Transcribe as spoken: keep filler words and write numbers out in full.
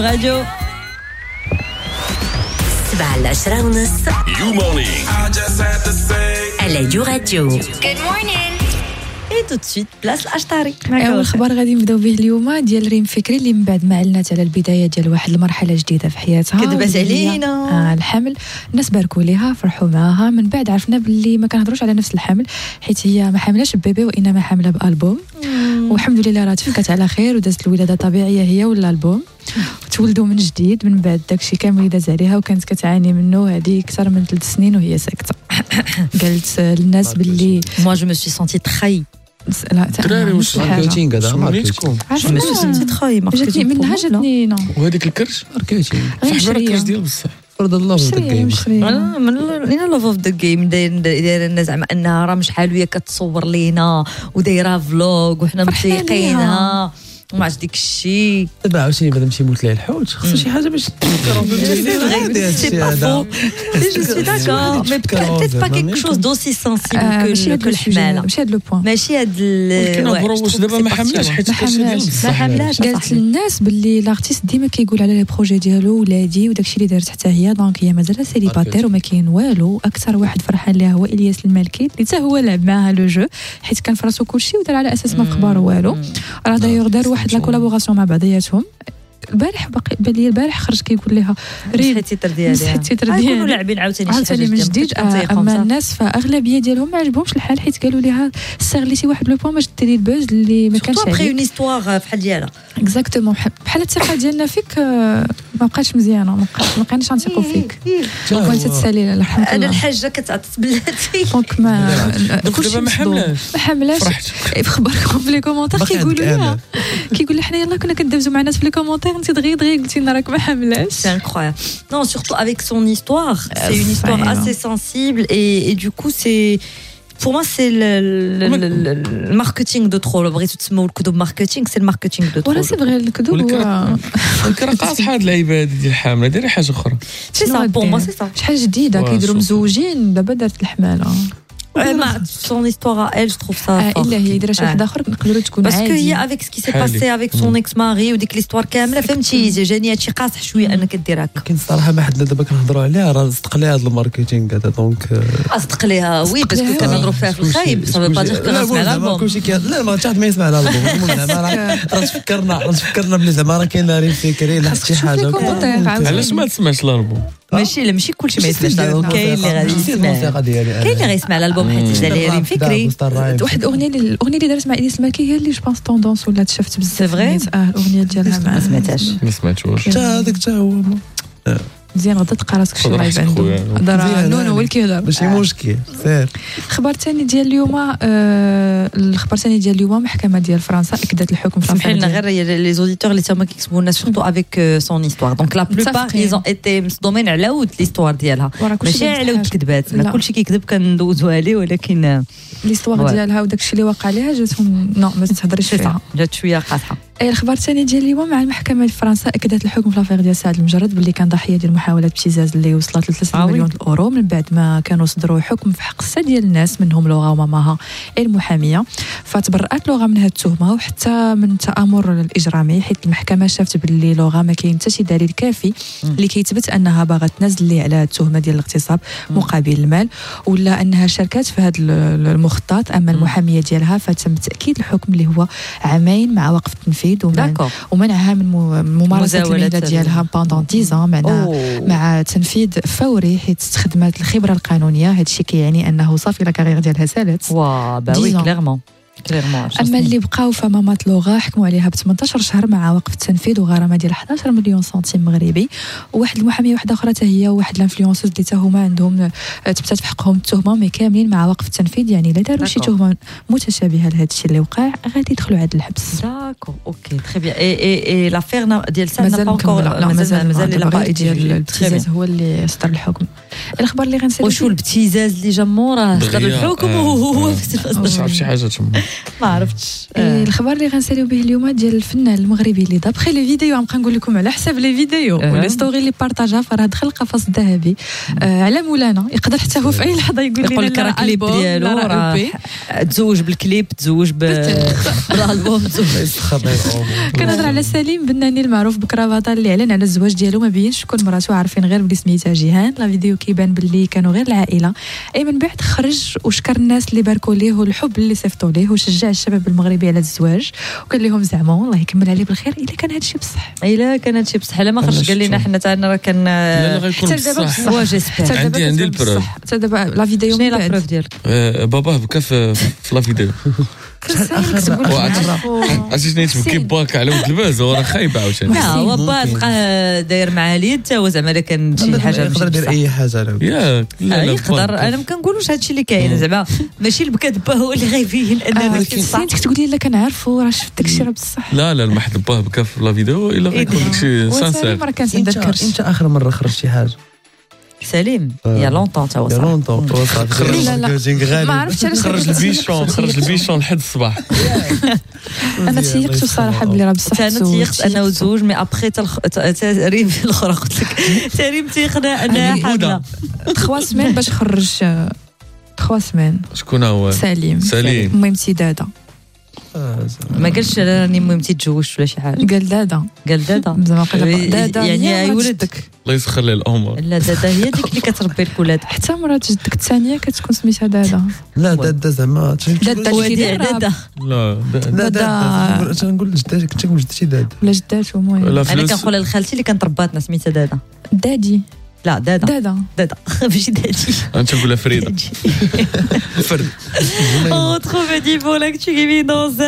راديو سبعة العشرة ونص You morning. على راديو راديو. Good morning. اي تو سويت بلاص الاشطاري. اول خبر غادي نبداو به اليوم ديال ريم فكري اللي من بعد ما اعلنت على البدايه ديال واحد المرحله جديده في حياتها كذبت علينا آه الحمل. الناس باركوا ليها فرحوا معاها. من بعد عرفنا باللي ما كنهضروش على نفس الحمل حيت هي ما حاملاش ببيبي وانما حامله بالبوم. والحمد لله راه تفكت على خير ودازت الولاده طبيعيه هي ولا البوم وتولدوا من جديد من بعد داكشي كامل اللي داز عليها وكانت كتعاني منه هذه اكثر من ثلاث سنين وهي ساكته. قالت للناس باللي moi je me suis sentie trahie. لا دراري واش ماركتينغ هذا ماركتينغ je me suis sentie trahie. جاتني منها جاتني نو وهذيك الكرش ماركتينغ صاحب الكرش ديال بصح فرض الله في الجيم انا لاف اوف ذا جيم داير الناس زعما انها راه شحال وهي كتصور لينا ودايره فلوغ وحنا متيقينها وما عرفت ديك الشيء. دابا عاوتاني بعدا مشي يموت ليه الحوت خصو شي حاجه باش تفكروا C'est pas faux. Je suis d'accord, mais peut-être pas quelque chose d'aussi sensible que الحمالة. ماشي هذا لو بوين. ماشي هاد ولكن واش دابا ما حملاش حيت الكرش ديال بصح ما حملاش. قالت للناس باللي لارتيست ديما كيقول على لي بروجي ديالو ولادي وداكشي اللي دارت حتى هي دونك هي مازال سيليباتير وما كاين والو. اكثر واحد فرحان ليها هو الياس المالكي اللي حتى هو لعب معاها لو جو حيت كان في راسو كلشي ودار على اساس ما في خبارو والو. راه دايوغ دار واحد لا كولابوراسيون مع بعضياتهم البارح باقي بان لي البارح خرج كيقول لها ريم التيتر ديالها مسحت التيتر ديالها يكونوا لاعبين عاوتاني شي حاجه من جديد. اما الناس فاغلبيه ديالهم ما عجبهمش الحال حيت قالوا لها استغليتي واحد لو بوين باش ديري البوز اللي ما كانش عليه ابخي اون هيستوار بحال ديالها اكزاكتومون بحال الثقه ديالنا فيك ما بقاتش مزيانه ما بقيناش نثقوا فيك وانت تسالي الحمد لله. انا الحاجه كتعطس بلاتي دونك ما كلشي ما حملاش ما حملاش في خبركم في لي كومونتير كيقولوا لها كيقول لها حنا يلاه كنا كندوزو مع الناس في لي كومونتير انت دغيا دغيا قلتي لنا راك ما حملاش. C'est incroyable. Non, surtout avec son histoire, c'est une histoire assez sensible et, et du coup c'est pour moi c'est le, le, le, le, le marketing de trop. بغيتو تسموا الكذوب ماركتينغ سي الماركتينغ دو trop. ولا سي فغي الكذوب ولكن قاصحه هاد اللعيبه هادي ديال الحامله ديري حاجه اخرى. سي سا بور موا سي سا شحال جديده كيديروا مزوجين دابا دارت الحماله. ما son histoire à elle je trouve ça fort. الا هي دايره شي واحد اخر نقدروا تكون عادي. عادي باسكو هي avec ce qui s'est passé avec son ex mari وديك ليستوار كامله فهمتي جاني هادشي قاصح شويه انك دير هكا. لكن الصراحه ما حدنا دابا كنهضروا عليها راه صدق ليها هذا الماركتينغ هذا دونك صدق ليها وي باسكو كنهضروا فيها في الخايب صافي با دير كنسمع الالبوم كلشي لا ما حتى ما يسمع الالبوم زعما راه تفكرنا راه تفكرنا بلي زعما راه كاين ريم فكري لا شي حاجه. علاش ما تسمعش الالبوم؟ ماشي لا ماشي كلشي ما يسمعش الالبوم كاين اللي غادي يسمع كاين اللي غيسمع الالبوم حيت دار ليه ريم فكري. واحد الاغنيه الاغنيه اللي دارت مع الياس المالكي هي اللي جو بونس طوندونس ولا تشافت بزاف. سي فغي اه الاغنيه ديالها ما سمعتهاش ما سمعتوش حتى هذاك حتى هو مزيان غدا تلقى راسك شي لايف عنده هضر نو نو هو اللي كيهضر ماشي مشكل سير. الخبر الثاني ديال اليوم آه الخبر الثاني ديال اليوم المحكمه ديال فرنسا اكدت الحكم في سمحي لنا غير لي زوديتور اللي تما كيكتبوا لنا سورتو افيك سون هيستوار دونك لا بلوبار ايزون ايتي مصدومين على ود ليستوار ديالها ماشي على ود الكذبات لا كلشي كيكذب كندوزوا عليه ولكن ليستوار ديالها وداكشي اللي واقع ليها جاتهم نو ما تهضريش فيها جات شويه قاصحه. اي الخبر الثاني ديال اليوم مع المحكمه في فرنسا اكدت الحكم في لافير ديال سعد المجرد باللي كان ضحيه ديال محاوله ابتزاز اللي وصلت ل ثلاثة مليون اورو من بعد ما كانوا صدروا حكم في حق سته ديال الناس منهم لوغا وماماها المحاميه. فتبرأت لوغا من هذه التهمه وحتى من التآمر الاجرامي حيث المحكمه شافت باللي لوغا ما كاين حتى شي دليل كافي اللي كيثبت انها باغا تنزل ليه على التهمه ديال الاغتصاب مقابل المال ولا انها شاركت في هذا المخطط. اما المحاميه ديالها فتم تاكيد الحكم اللي هو عامين مع وقف التنفيذ ومن ومنعها من ممارسه المهنه ديالها باندون عشرة معنا مع تنفيذ فوري حيت استخدمت الخبره القانونيه. هذا الشيء كيعني انه صافي لا كارير ديالها سالت. وا با وي كليرمون كليرمون. اما اللي بقاو فمامات لوغا حكموا عليها ب ثمانية عشر شهر مع وقف التنفيذ وغرامه ديال أحد عشر مليون سنتيم مغربي. وواحد المحاميه واحده اخرى حتى هي وواحد الانفلونسوز اللي حتى هما عندهم تثبتت في حقهم التهمه مي كاملين مع وقف التنفيذ يعني الا داروا شي تهمه متشابهه لهذا الشيء اللي وقع غادي يدخلوا عاد الحبس. داكو اوكي تري بيان اي اي اي لافير ديال سا مازال مازال مازال الباقي ديال الابتزاز هو اللي صدر الحكم. الخبر اللي غنسالي وشو الابتزاز اللي جا موراه صدر الحكم وهو صعب شي حاجه تما ما عرفتش. الخبر اللي غنساليو به اليوم ديال الفنان المغربي اللي دابخي لي فيديو غنبقى نقول لكم على حساب لي فيديو ولي ستوري اللي بارطاجها فراه دخل القفص الذهبي على مولانا. يقدر حتى هو في اي لحظه يقول لنا يقول لك راه الكليب ديالو راه تزوج بالكليب تزوج بالالبوم تزوج. كنهضر على سليم بناني المعروف بكرافاطه اللي اعلن على الزواج ديالو ما بينش شكون مراته عارفين غير بلي سميتها جيهان. لا فيديو كيبان باللي كانوا غير العائله. اي من بعد خرج وشكر الناس اللي باركوا ليه والحب اللي صيفطوا ليه وشجع الشباب المغربي على الزواج وقال لهم زعما الله يكمل عليه بالخير الا كان هادشي بصح. الا كان هادشي بصح لا ما خرج قال لنا حنا تاعنا راه كان لا غيكون بصح. وا جيسبر عندي عندي البروف حتى دابا لا فيديو شنو لا بروف ديالك؟ باباه بكى في لا فيديو. عرفتي شنو تبكي باك على ولد الباز وراه خايبه عاوتاني. لا هو با بقى داير مع اليد حتى هو زعما كان شي حاجه يقدر يدير اي حاجه على ياك. لا يقدر انا ما كنقولوش هادشي اللي كاين زعما ماشي البكا با هو اللي غيبين اننا بصح. انت تقولي لا كنعرفوا راه شفت داكشي راه بصح. لا لا المحد باه بكى في لا فيديو الا غيكون داكشي سانسير. ما كنتذكرش انت اخر مره خرج شي حاجه سليم يا لونطون تا هو يا لونطون لا لا ما عرفتش علاش خرج البيشون خرج البيشون لحد الصباح. انا تيقت الصراحه بلي راه بصح انا تيقت انا وزوج مي ابخي تريم الاخرى قلت لك تريم تيقنا انا حامله ثلاث سمان باش خرج ثلاث سمان. شكون هو؟ سليم سليم المهم سيداده ما قالش راني المهم تيتزوجت ولا شي حاجه. قال دادا قال دادا زعما قال دادا يعني اي ولدك الله يسخر لي الامور. لا دادا هي ديك اللي كتربي الولاد. حتى مرات جدك الثانيه كتكون سميتها دادا. لا دادا زعما دادا اللي كيدير دادا لا دادا تنقول جداتي كنت نقول جدتي دادا ولا جداتو. المهم انا كنقول لخالتي اللي كانت رباتنا سميتها دادا دادي. لا دادا دادا دادا ماشي دادي. انا تنقولها فريده. فرد. On retrouve Divo, l'actu qui vit dans un